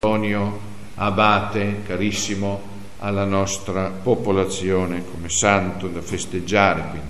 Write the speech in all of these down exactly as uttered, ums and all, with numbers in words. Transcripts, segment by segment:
Antonio Abate, carissimo alla nostra popolazione come santo da festeggiare. Quindi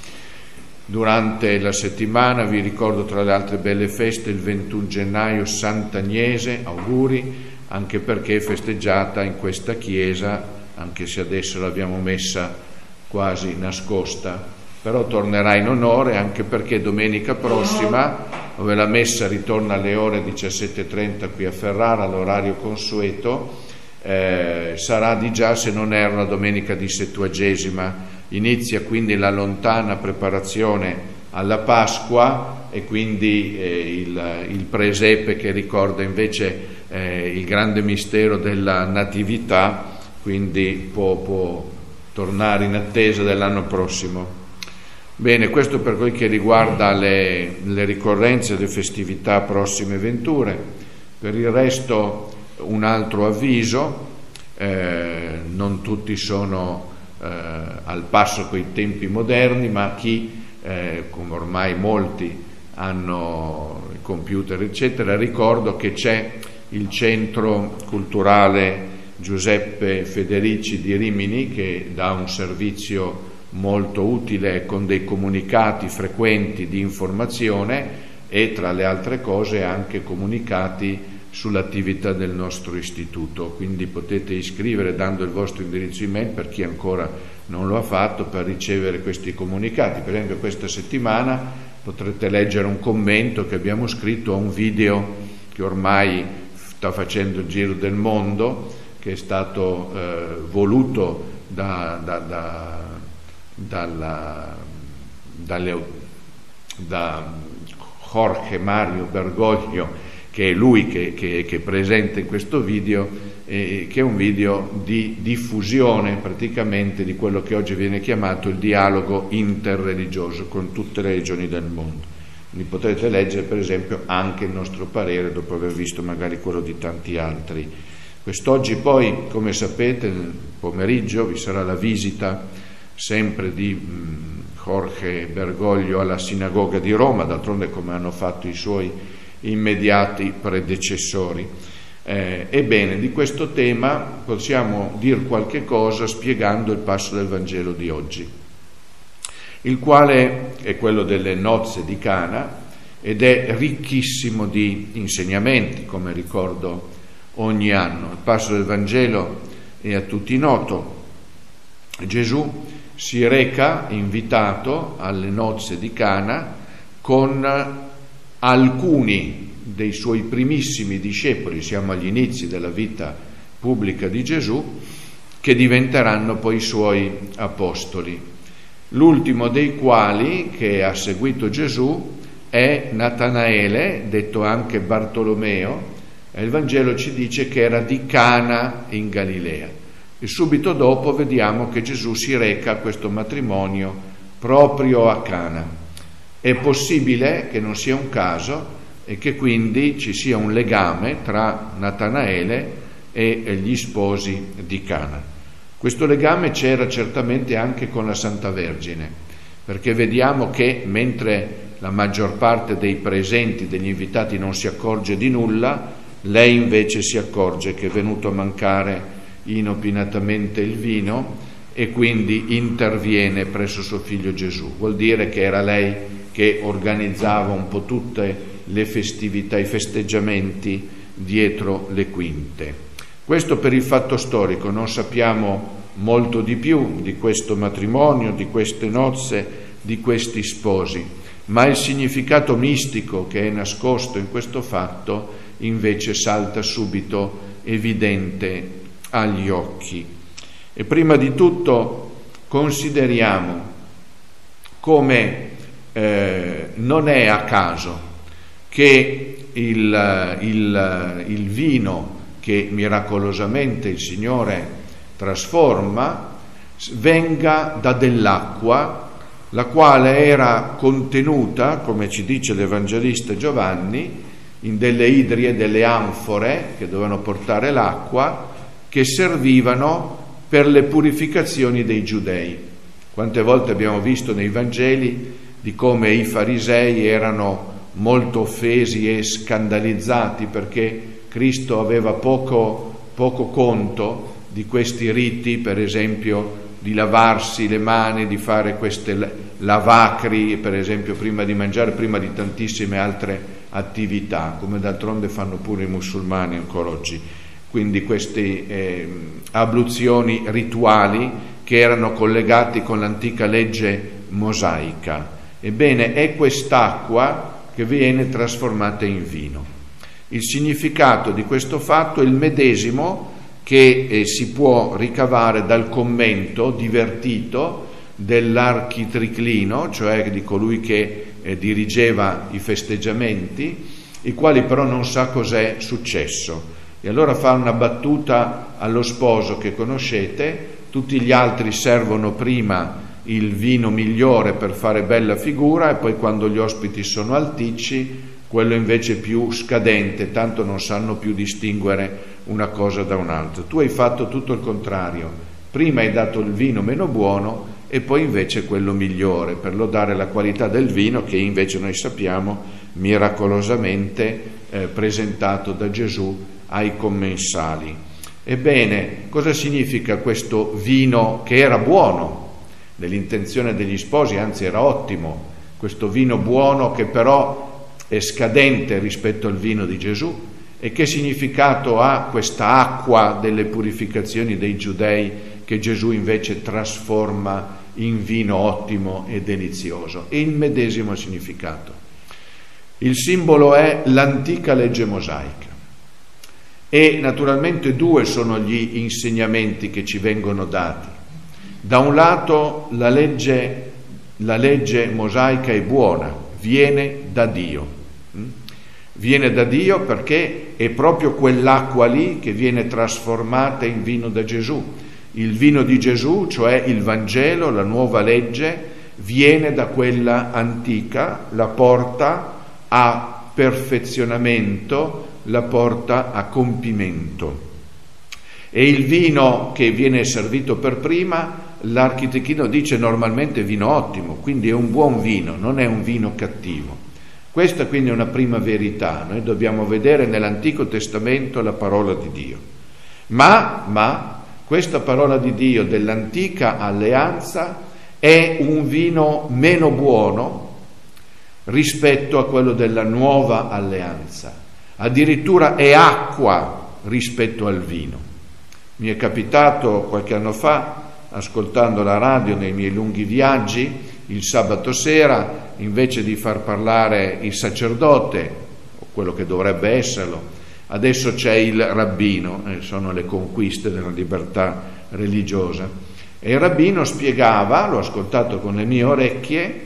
durante la settimana vi ricordo tra le altre belle feste il ventuno gennaio Sant'Agnese, auguri, anche perché è festeggiata in questa chiesa, anche se adesso l'abbiamo messa quasi nascosta, però tornerà in onore, anche perché domenica prossima, dove la messa ritorna alle ore diciassette e trenta qui a Ferrara, all'orario consueto, eh, sarà di già, se non erro, la domenica di Settuagesima. Inizia quindi la lontana preparazione alla Pasqua e quindi eh, il, il presepe che ricorda invece eh, il grande mistero della Natività, quindi può, può tornare in attesa dell'anno prossimo. Bene, questo per quel che riguarda le, le ricorrenze, le festività prossime venture. Per il resto un altro avviso, eh, non tutti sono eh, al passo coi tempi moderni, ma chi, eh, come ormai molti hanno il computer eccetera, ricordo che c'è il centro culturale Giuseppe Federici di Rimini, che dà un servizio molto utile con dei comunicati frequenti di informazione e tra le altre cose anche comunicati sull'attività del nostro istituto, quindi potete iscrivere dando il vostro indirizzo email per chi ancora non lo ha fatto per ricevere questi comunicati. Per esempio questa settimana potrete leggere un commento che abbiamo scritto a un video che ormai sta facendo il giro del mondo, che è stato eh, voluto da, da, da Dalla, dalle, da Jorge Mario Bergoglio, che è lui che, che, che è presente in questo video, eh, che è un video di diffusione praticamente di quello che oggi viene chiamato il dialogo interreligioso con tutte le religioni del mondo. Quindi potrete leggere per esempio anche il nostro parere dopo aver visto magari quello di tanti altri. Quest'oggi poi, come sapete, nel pomeriggio vi sarà la visita sempre di Jorge Bergoglio alla sinagoga di Roma, d'altronde come hanno fatto i suoi immediati predecessori. Eh, ebbene, di questo tema possiamo dir qualche cosa spiegando il passo del Vangelo di oggi, il quale è quello delle nozze di Cana ed è ricchissimo di insegnamenti, come ricordo ogni anno. Il passo del Vangelo è a tutti noto. Gesù si reca invitato alle nozze di Cana con alcuni dei suoi primissimi discepoli, siamo agli inizi della vita pubblica di Gesù, che diventeranno poi i suoi apostoli. L'ultimo dei quali che ha seguito Gesù è Natanaele, detto anche Bartolomeo, e il Vangelo ci dice che era di Cana in Galilea. E subito dopo vediamo che Gesù si reca a questo matrimonio proprio a Cana. È possibile che non sia un caso e che quindi ci sia un legame tra Natanaele e gli sposi di Cana. Questo legame c'era certamente anche con la Santa Vergine, perché vediamo che mentre la maggior parte dei presenti, degli invitati, non si accorge di nulla, lei invece si accorge che è venuto a mancare inopinatamente il vino e quindi interviene presso suo figlio Gesù. Vuol dire che era lei che organizzava un po' tutte le festività, i festeggiamenti dietro le quinte. Questo per il fatto storico. Non sappiamo molto di più di questo matrimonio, di queste nozze, di questi sposi, ma il significato mistico che è nascosto in questo fatto invece salta subito evidente agli occhi. E prima di tutto consideriamo come eh, non è a caso che il, il, il vino che miracolosamente il Signore trasforma venga da dell'acqua, la quale era contenuta, come ci dice l'Evangelista Giovanni, in delle idrie, delle anfore che dovevano portare l'acqua, che servivano per le purificazioni dei giudei. Quante volte abbiamo visto nei Vangeli di come i farisei erano molto offesi e scandalizzati perché Cristo aveva poco, poco conto di questi riti, per esempio di lavarsi le mani, di fare queste lavacri, per esempio prima di mangiare, prima di tantissime altre attività, come d'altronde fanno pure i musulmani ancora oggi. Quindi queste eh, abluzioni rituali che erano collegati con l'antica legge mosaica. Ebbene, è quest'acqua che viene trasformata in vino. Il significato di questo fatto è il medesimo che eh, si può ricavare dal commento divertito dell'architriclino, cioè di colui che eh, dirigeva i festeggiamenti, i quali però non sa cos'è successo. E allora fa una battuta allo sposo che conoscete: tutti gli altri servono prima il vino migliore per fare bella figura e poi quando gli ospiti sono alticci, quello invece più scadente, tanto non sanno più distinguere una cosa da un'altra. Tu hai fatto tutto il contrario, prima hai dato il vino meno buono e poi invece quello migliore, per lodare la qualità del vino che invece noi sappiamo miracolosamente eh, presentato da Gesù ai commensali. Ebbene, cosa significa questo vino che era buono? Nell'intenzione degli sposi, anzi era ottimo, questo vino buono che però è scadente rispetto al vino di Gesù. E che significato ha questa acqua delle purificazioni dei giudei che Gesù invece trasforma in vino ottimo e delizioso? E il medesimo significato. Il simbolo è l'antica legge mosaica e naturalmente due sono gli insegnamenti che ci vengono dati. Da un lato la legge, la legge mosaica è buona, viene da Dio. Viene da Dio perché è proprio quell'acqua lì che viene trasformata in vino da Gesù. Il vino di Gesù, cioè il Vangelo, la nuova legge, viene da quella antica, la porta a perfezionamento, la porta a compimento. E il vino che viene servito per prima, l'architettino dice normalmente vino ottimo, quindi è un buon vino, non è un vino cattivo. Questa quindi è una prima verità. Noi dobbiamo vedere nell'Antico Testamento la parola di Dio. Ma, ma questa parola di Dio dell'antica alleanza è un vino meno buono rispetto a quello della nuova alleanza. Addirittura è acqua rispetto al vino. Mi è capitato qualche anno fa, ascoltando la radio nei miei lunghi viaggi, il sabato sera, invece di far parlare il sacerdote, o quello che dovrebbe esserlo, adesso c'è il rabbino, eh, sono le conquiste della libertà religiosa, e il rabbino spiegava, l'ho ascoltato con le mie orecchie,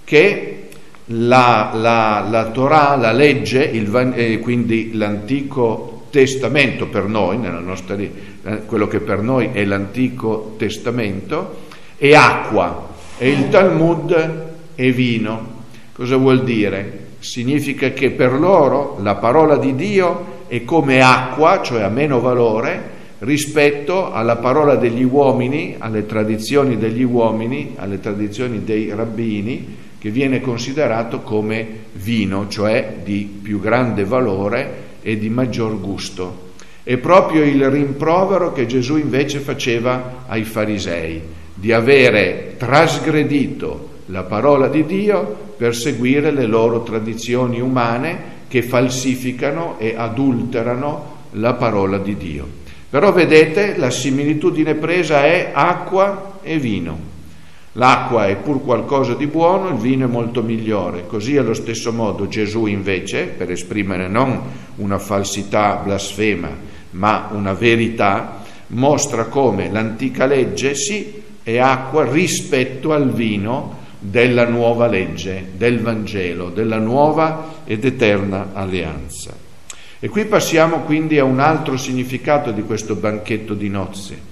che la, la, la Torah, la legge, il, eh, quindi l'Antico Testamento per noi, nella nostra, eh, quello che per noi è l'Antico Testamento, è acqua, e il Talmud è vino. Cosa vuol dire? Significa che per loro la parola di Dio è come acqua, cioè ha meno valore rispetto alla parola degli uomini, alle tradizioni degli uomini, alle tradizioni dei rabbini, che viene considerato come vino, cioè di più grande valore e di maggior gusto. È proprio il rimprovero che Gesù invece faceva ai farisei, di avere trasgredito la parola di Dio per seguire le loro tradizioni umane che falsificano e adulterano la parola di Dio. Però vedete, la similitudine presa è acqua e vino. L'acqua è pur qualcosa di buono, il vino è molto migliore. Così allo stesso modo Gesù invece, per esprimere non una falsità blasfema, ma una verità, mostra come l'antica legge sì è acqua rispetto al vino della nuova legge, del Vangelo, della nuova ed eterna alleanza. E qui passiamo quindi a un altro significato di questo banchetto di nozze.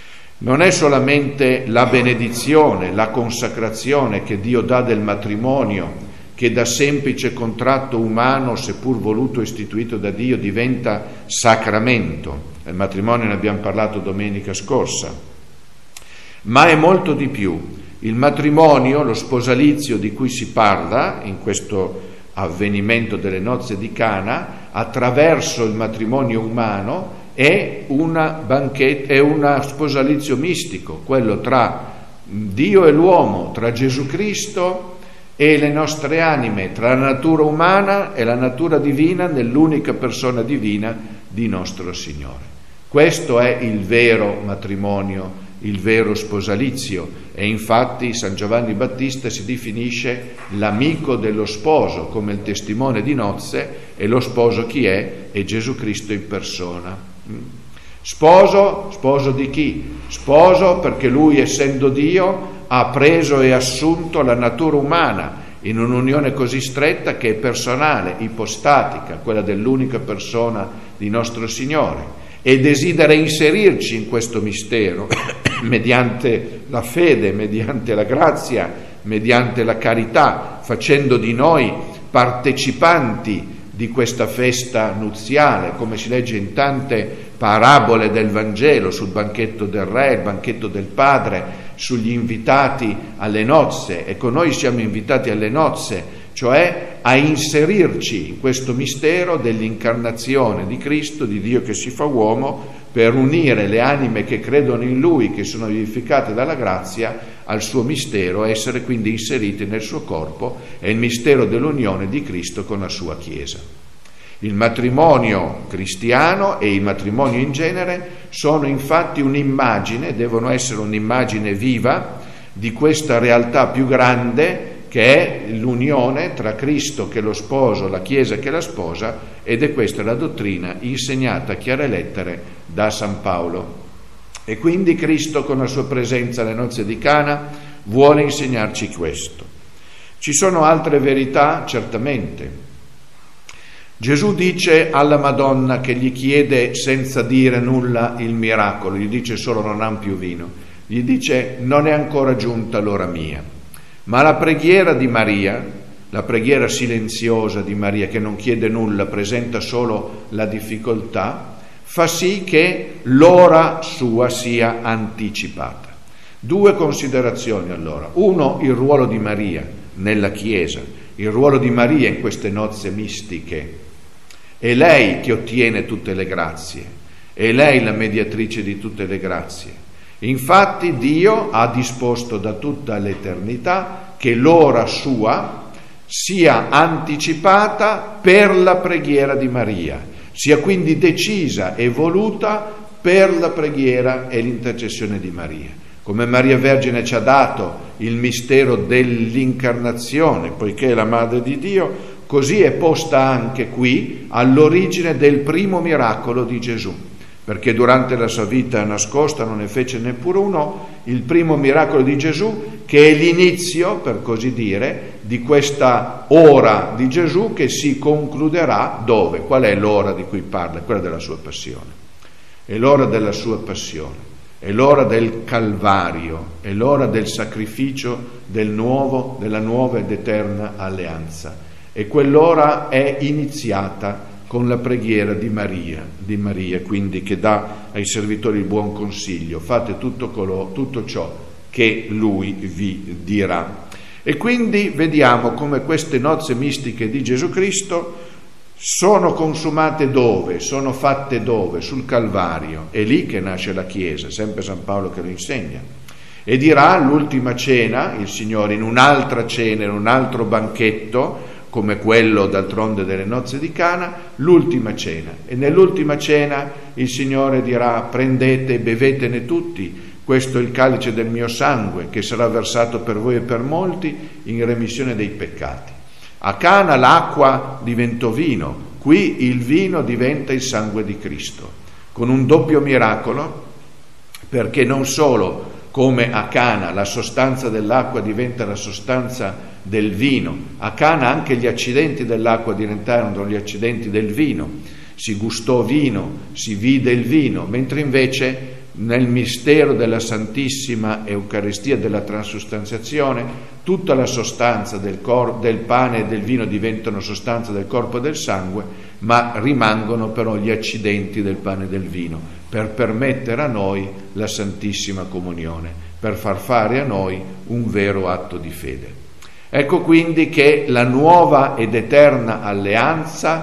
Non è solamente la benedizione, la consacrazione che Dio dà del matrimonio, che da semplice contratto umano, seppur voluto e istituito da Dio, diventa sacramento. Del matrimonio ne abbiamo parlato domenica scorsa. Ma è molto di più. Il matrimonio, lo sposalizio di cui si parla in questo avvenimento delle nozze di Cana, attraverso il matrimonio umano è una banchetta, è un sposalizio mistico, quello tra Dio e l'uomo, tra Gesù Cristo e le nostre anime, tra la natura umana e la natura divina nell'unica persona divina di nostro Signore. Questo è il vero matrimonio, il vero sposalizio, e infatti San Giovanni Battista si definisce l'amico dello sposo come il testimone di nozze, e lo sposo chi è? È Gesù Cristo in persona. Sposo, sposo di chi? Sposo perché lui, essendo Dio, ha preso e assunto la natura umana in un'unione così stretta che è personale, ipostatica, quella dell'unica persona di nostro Signore, e desidera inserirci in questo mistero mediante la fede, mediante la grazia, mediante la carità, facendo di noi partecipanti di questa festa nuziale, come si legge in tante parabole del Vangelo, sul banchetto del Re, il banchetto del Padre, sugli invitati alle nozze. Ecco, noi siamo invitati alle nozze, cioè a inserirci in questo mistero dell'incarnazione di Cristo, di Dio che si fa uomo, per unire le anime che credono in Lui, che sono vivificate dalla grazia, al suo mistero, essere quindi inseriti nel suo corpo. È il mistero dell'unione di Cristo con la sua Chiesa. Il matrimonio cristiano e il matrimonio in genere sono infatti un'immagine, devono essere un'immagine viva di questa realtà più grande che è l'unione tra Cristo che è lo sposo, la Chiesa che è la sposa, ed è questa la dottrina insegnata a chiare lettere da San Paolo. E quindi Cristo, con la sua presenza alle nozze di Cana, vuole insegnarci questo. Ci sono altre verità, certamente. Gesù dice alla Madonna, che gli chiede senza dire nulla il miracolo, gli dice solo non han più vino, gli dice non è ancora giunta l'ora mia. Ma la preghiera di Maria, la preghiera silenziosa di Maria, che non chiede nulla, presenta solo la difficoltà, fa sì che l'ora sua sia anticipata. Due considerazioni allora. Uno, il ruolo di Maria nella Chiesa, il ruolo di Maria in queste nozze mistiche. È lei che ottiene tutte le grazie, è lei la mediatrice di tutte le grazie. Infatti Dio ha disposto da tutta l'eternità che l'ora sua sia anticipata per la preghiera di Maria, sia quindi decisa e voluta per la preghiera e l'intercessione di Maria. Come Maria Vergine ci ha dato il mistero dell'incarnazione, poiché è la Madre di Dio, così è posta anche qui all'origine del primo miracolo di Gesù, perché durante la sua vita nascosta non ne fece neppure uno. Il primo miracolo di Gesù, che è l'inizio, per così dire, di questa ora di Gesù che si concluderà dove? Qual è l'ora di cui parla? Quella della sua passione. È l'ora della sua passione, è l'ora del Calvario, è l'ora del sacrificio del nuovo, della nuova ed eterna alleanza. E quell'ora è iniziata con la preghiera di Maria, di Maria, quindi che dà ai servitori il buon consiglio: fate tutto, colo, tutto ciò che Lui vi dirà. E quindi vediamo come queste nozze mistiche di Gesù Cristo sono consumate dove? Sono fatte dove? Sul Calvario. È lì che nasce la Chiesa, sempre San Paolo che lo insegna. E dirà l'ultima cena, il Signore, in un'altra cena, in un altro banchetto, come quello d'altronde delle nozze di Cana, l'ultima cena. E nell'ultima cena il Signore dirà: prendete e bevetene tutti, questo è il calice del mio sangue, che sarà versato per voi e per molti in remissione dei peccati. A Cana l'acqua diventò vino, qui il vino diventa il sangue di Cristo, con un doppio miracolo, perché non solo come a Cana la sostanza dell'acqua diventa la sostanza del vino, a Cana anche gli accidenti dell'acqua diventarono gli accidenti del vino, si gustò vino, si vide il vino, mentre invece nel mistero della Santissima Eucaristia, della transustanziazione, tutta la sostanza del, cor- del pane e del vino diventano sostanza del corpo e del sangue, ma rimangono però gli accidenti del pane e del vino, per permettere a noi la Santissima Comunione, per far fare a noi un vero atto di fede. Ecco quindi che la nuova ed eterna alleanza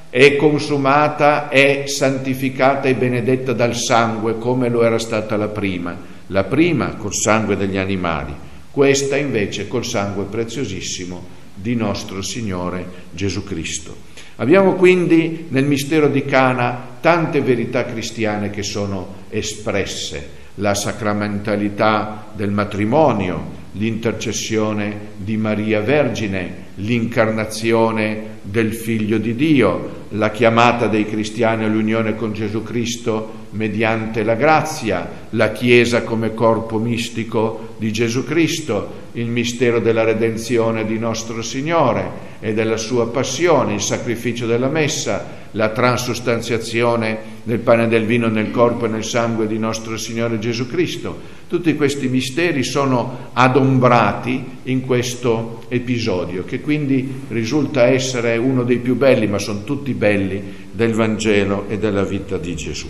è consumata, è santificata e benedetta dal sangue come lo era stata la prima, la prima col sangue degli animali, questa invece col sangue preziosissimo di nostro Signore Gesù Cristo. Abbiamo quindi nel mistero di Cana tante verità cristiane che sono espresse: la sacramentalità del matrimonio, l'intercessione di Maria Vergine, l'incarnazione del Figlio di Dio, la chiamata dei cristiani all'unione con Gesù Cristo mediante la grazia, la Chiesa come corpo mistico di Gesù Cristo, il mistero della redenzione di nostro Signore e della sua passione, il sacrificio della messa, la transustanziazione del pane e del vino nel corpo e nel sangue di nostro Signore Gesù Cristo. Tutti questi misteri sono adombrati in questo episodio, che quindi risulta essere uno dei più belli, ma sono tutti belli, del Vangelo e della vita di Gesù.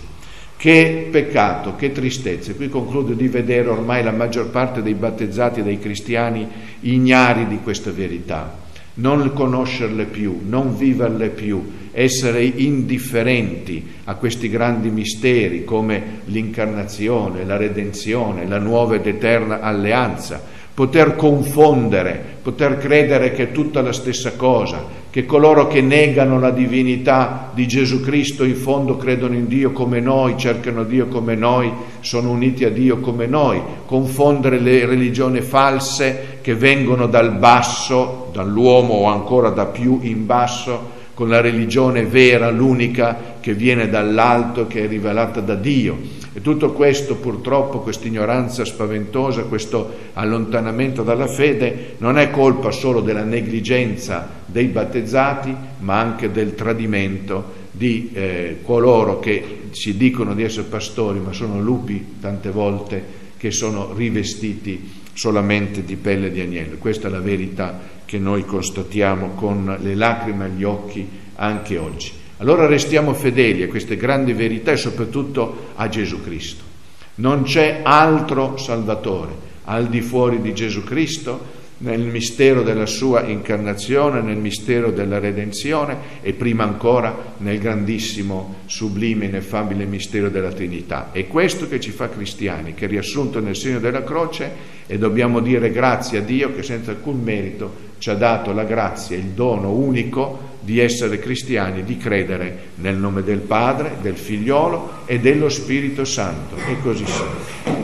Che peccato, che tristezza. Qui concludo di vedere ormai la maggior parte dei battezzati, dei cristiani, ignari di questa verità. Non conoscerle più, non viverle più, essere indifferenti a questi grandi misteri come l'incarnazione, la redenzione, la nuova ed eterna alleanza, poter confondere, poter credere che è tutta la stessa cosa, che coloro che negano la divinità di Gesù Cristo in fondo credono in Dio come noi, cercano Dio come noi, sono uniti a Dio come noi, confondere le religioni false che vengono dal basso, dall'uomo o ancora da più in basso, con la religione vera, l'unica che viene dall'alto, che è rivelata da Dio. E tutto questo, purtroppo, questa ignoranza spaventosa, questo allontanamento dalla fede, non è colpa solo della negligenza dei battezzati, ma anche del tradimento di eh, coloro che si dicono di essere pastori, ma sono lupi tante volte, che sono rivestiti solamente di pelle di agnello. Questa è la verità che noi constatiamo con le lacrime agli occhi anche oggi. Allora restiamo fedeli a queste grandi verità e soprattutto a Gesù Cristo. Non c'è altro Salvatore al di fuori di Gesù Cristo, nel mistero della sua incarnazione, nel mistero della redenzione e prima ancora nel grandissimo, sublime, ineffabile mistero della Trinità. È questo che ci fa cristiani, che è riassunto nel segno della croce, e dobbiamo dire grazie a Dio che senza alcun merito ci ha dato la grazia, il dono unico di essere cristiani, di credere nel nome del Padre, del Figliolo e dello Spirito Santo. E così sia.